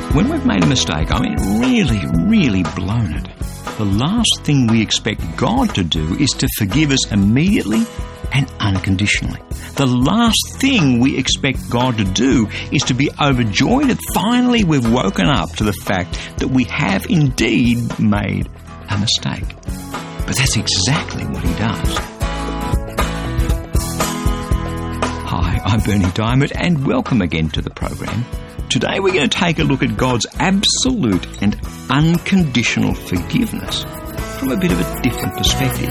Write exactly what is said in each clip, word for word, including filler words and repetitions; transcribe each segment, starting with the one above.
When we've made a mistake, I mean really, really blown it, the last thing we expect God to do is to forgive us immediately and unconditionally. The last thing we expect God to do is to be overjoyed that finally we've woken up to the fact that we have indeed made a mistake. But that's exactly what he does. Hi, I'm Berni Dymet, and welcome again to the program. Today we're going to take a look at God's absolute and unconditional forgiveness from a bit of a different perspective.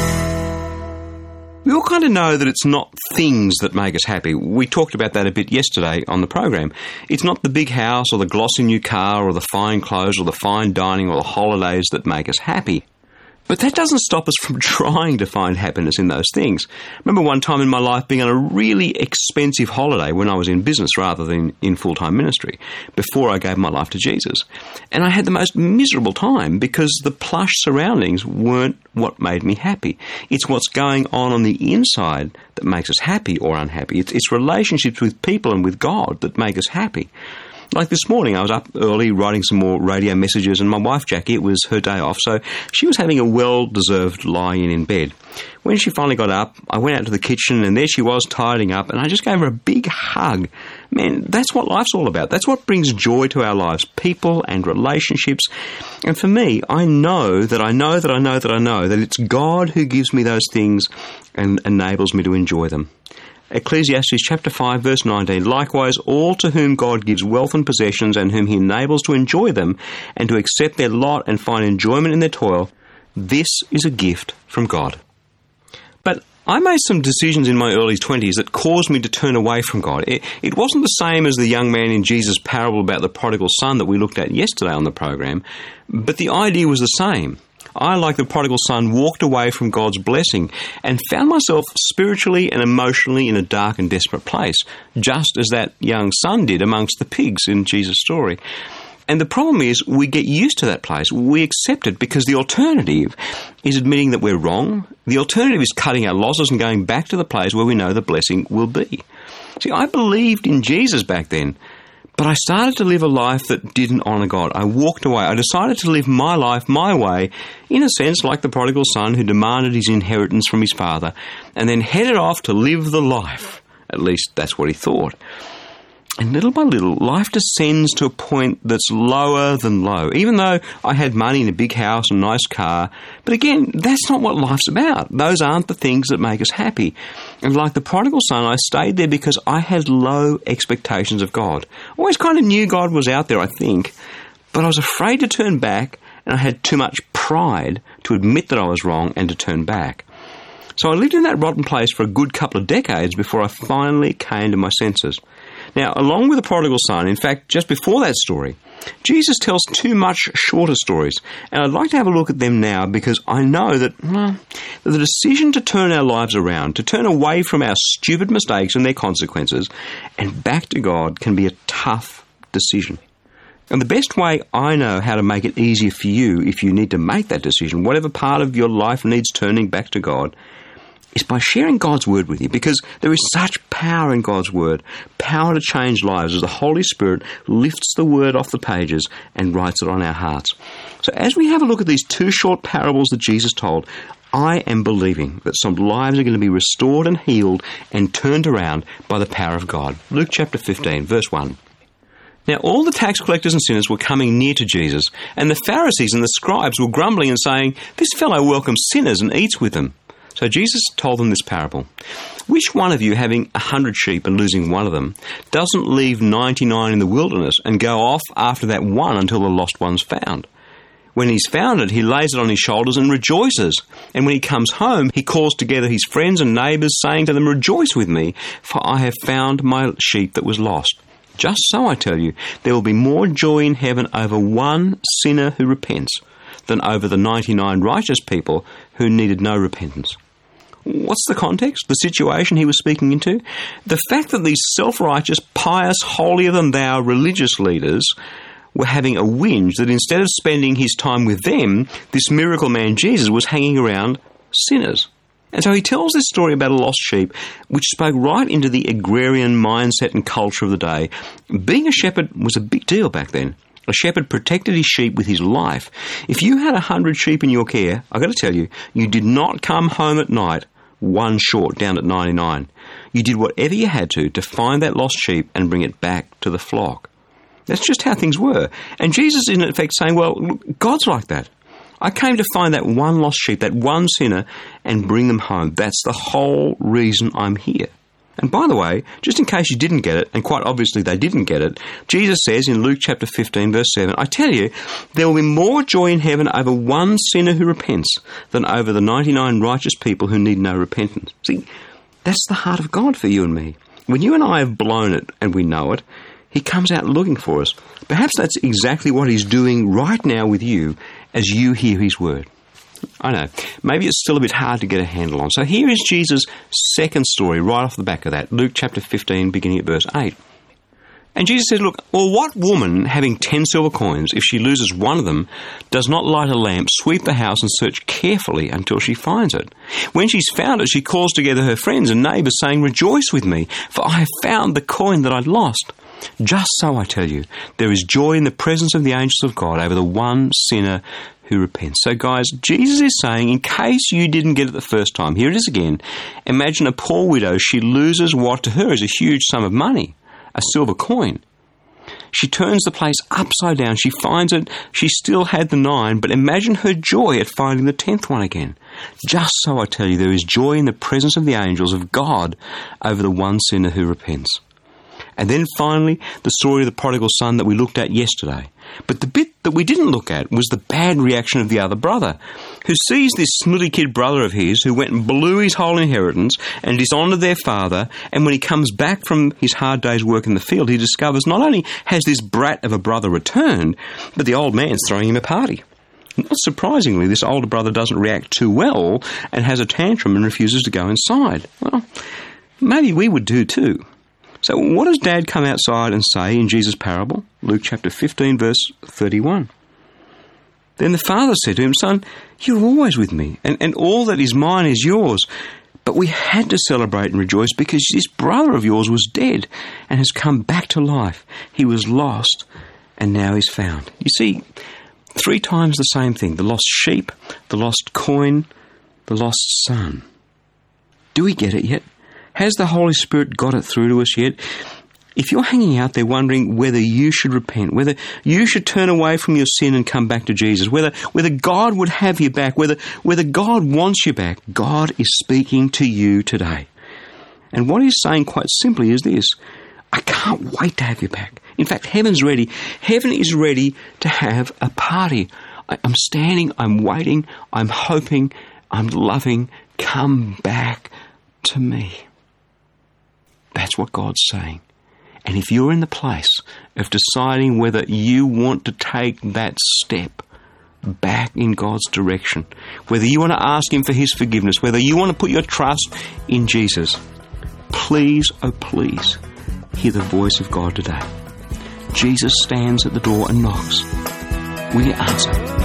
We all kind of know that it's not things that make us happy. We talked about that a bit yesterday on the program. It's not the big house or the glossy new car or the fine clothes or the fine dining or the holidays that make us happy. But that doesn't stop us from trying to find happiness in those things. I remember one time in my life being on a really expensive holiday when I was in business rather than in full-time ministry, before I gave my life to Jesus. And I had the most miserable time because the plush surroundings weren't what made me happy. It's what's going on on the inside that makes us happy or unhappy. It's, it's relationships with people and with God that make us happy. Like this morning, I was up early writing some more radio messages, and my wife, Jackie, it was her day off, so she was having a well-deserved lie-in in bed. When she finally got up, I went out to the kitchen, and there she was tidying up, and I just gave her a big hug. Man, that's what life's all about. That's what brings joy to our lives, people and relationships. And for me, I know that I know that I know that I know that it's God who gives me those things and enables me to enjoy them. Ecclesiastes chapter five verse nineteen, likewise all to whom God gives wealth and possessions and whom he enables to enjoy them and to accept their lot and find enjoyment in their toil, this is a gift from God. But I made some decisions in my early twenties that caused me to turn away from God. It, it wasn't the same as the young man in Jesus' parable about the prodigal son that we looked at yesterday on the program, but the idea was the same. I, like the prodigal son, walked away from God's blessing and found myself spiritually and emotionally in a dark and desperate place, just as that young son did amongst the pigs in Jesus' story. And the problem is we get used to that place. We accept it because the alternative is admitting that we're wrong. The alternative is cutting our losses and going back to the place where we know the blessing will be. See, I believed in Jesus back then, but I started to live a life that didn't honour God. I walked away. I decided to live my life my way, in a sense like the prodigal son who demanded his inheritance from his father and then headed off to live the life. At least that's what he thought. And little by little, life descends to a point that's lower than low, even though I had money and a big house and a nice car. But again, that's not what life's about. Those aren't the things that make us happy. And like the prodigal son, I stayed there because I had low expectations of God. Always kind of knew God was out there, I think, but I was afraid to turn back, and I had too much pride to admit that I was wrong and to turn back. So I lived in that rotten place for a good couple of decades before I finally came to my senses. Now, along with the prodigal son, in fact, just before that story, Jesus tells two much shorter stories, and I'd like to have a look at them now because I know that, well, that the decision to turn our lives around, to turn away from our stupid mistakes and their consequences, and back to God can be a tough decision. And the best way I know how to make it easier for you if you need to make that decision, whatever part of your life needs turning back to God, is by sharing God's Word with you, because there is such power in God's Word, power to change lives as the Holy Spirit lifts the Word off the pages and writes it on our hearts. So as we have a look at these two short parables that Jesus told, I am believing that some lives are going to be restored and healed and turned around by the power of God. Luke chapter fifteen, verse one. Now all the tax collectors and sinners were coming near to Jesus, and the Pharisees and the scribes were grumbling and saying, "This fellow welcomes sinners and eats with them." So Jesus told them this parable. Which one of you, having a hundred sheep and losing one of them, doesn't leave ninety-nine in the wilderness and go off after that one until the lost one's found? When he's found it, he lays it on his shoulders and rejoices. And when he comes home, he calls together his friends and neighbours, saying to them, "Rejoice with me, for I have found my sheep that was lost." Just so, I tell you, there will be more joy in heaven over one sinner who repents than over the ninety-nine righteous people who needed no repentance. What's the context? The situation he was speaking into? The fact that these self-righteous, pious, holier-than-thou religious leaders were having a whinge that instead of spending his time with them, this miracle man Jesus was hanging around sinners. And so he tells this story about a lost sheep, which spoke right into the agrarian mindset and culture of the day. Being a shepherd was a big deal back then. A shepherd protected his sheep with his life. If you had a hundred sheep in your care, I've got to tell you, you did not come home at night one short down at ninety-nine. You did whatever you had to to find that lost sheep and bring it back to the flock. That's just how things were. And Jesus is in effect saying, well, look, God's like that. I came to find that one lost sheep, that one sinner, and bring them home. That's the whole reason I'm here. And by the way, just in case you didn't get it, and quite obviously they didn't get it, Jesus says in Luke chapter fifteen, verse seven, I tell you, there will be more joy in heaven over one sinner who repents than over the ninety-nine righteous people who need no repentance. See, that's the heart of God for you and me. When you and I have blown it, and we know it, He comes out looking for us. Perhaps that's exactly what He's doing right now with you as you hear His word. I know, maybe it's still a bit hard to get a handle on. So here is Jesus' second story right off the back of that, Luke chapter fifteen, beginning at verse eight. And Jesus says, look, well, what woman having ten silver coins, if she loses one of them, does not light a lamp, sweep the house and search carefully until she finds it? When she's found it, she calls together her friends and neighbours, saying, rejoice with me, for I have found the coin that I'd lost. Just so, I tell you, there is joy in the presence of the angels of God over the one sinner who repents. So guys, Jesus is saying, in case you didn't get it the first time, here it is again. Imagine a poor widow. She loses what to her is a huge sum of money, a silver coin. She turns the place upside down. She finds it. She still had the nine, but imagine her joy at finding the tenth one again. Just so, I tell you, there is joy in the presence of the angels of God over the one sinner who repents. And then finally, the story of the prodigal son that we looked at yesterday. But the bit that we didn't look at was the bad reaction of the other brother, who sees this snooty kid brother of his who went and blew his whole inheritance and dishonoured their father, and when he comes back from his hard day's work in the field, he discovers not only has this brat of a brother returned, but the old man's throwing him a party. Not surprisingly, this older brother doesn't react too well and has a tantrum and refuses to go inside. Well, maybe we would do too. So what does Dad come outside and say in Jesus' parable? Luke chapter fifteen, verse thirty-one. Then the father said to him, son, you're always with me, and, and all that is mine is yours. But we had to celebrate and rejoice because this brother of yours was dead and has come back to life. He was lost and now he's found. You see, three times the same thing. The lost sheep, the lost coin, the lost son. Do we get it yet? Has the Holy Spirit got it through to us yet? If you're hanging out there wondering whether you should repent, whether you should turn away from your sin and come back to Jesus, whether whether God would have you back, whether whether God wants you back, God is speaking to you today. And what He's saying quite simply is this: I can't wait to have you back. In fact, heaven's ready. Heaven is ready to have a party. I, I'm standing, I'm waiting, I'm hoping, I'm loving. Come back to me. That's what God's saying. And if you're in the place of deciding whether you want to take that step back in God's direction, whether you want to ask Him for His forgiveness, whether you want to put your trust in Jesus, please, oh please, hear the voice of God today. Jesus stands at the door and knocks. Will you answer?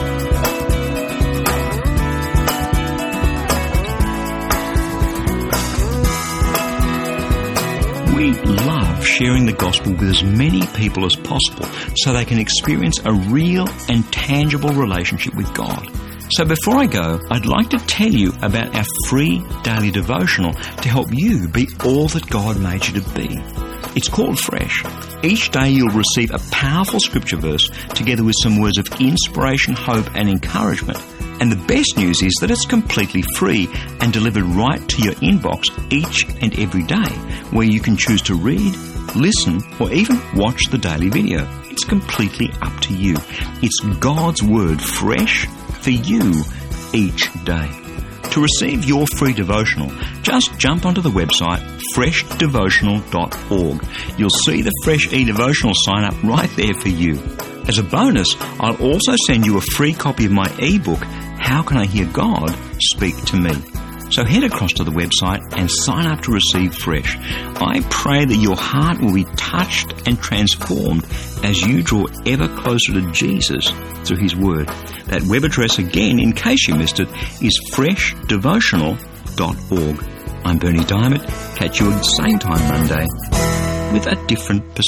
We love sharing the gospel with as many people as possible so they can experience a real and tangible relationship with God. So before I go, I'd like to tell you about our free daily devotional to help you be all that God made you to be. It's called Fresh. Each day you'll receive a powerful scripture verse together with some words of inspiration, hope and encouragement. And the best news is that it's completely free and delivered right to your inbox each and every day, where you can choose to read, listen, or even watch the daily video. It's completely up to you. It's God's Word fresh for you each day. To receive your free devotional, just jump onto the website fresh devotional dot org. You'll see the Fresh eDevotional sign up right there for you. As a bonus, I'll also send you a free copy of my ebook, How Can I Hear God Speak to Me? So head across to the website and sign up to receive Fresh. I pray that your heart will be touched and transformed as you draw ever closer to Jesus through His Word. That web address again, in case you missed it, is fresh devotional dot org. I'm Bernie Diamond. Catch you at the same time Monday with a different perspective.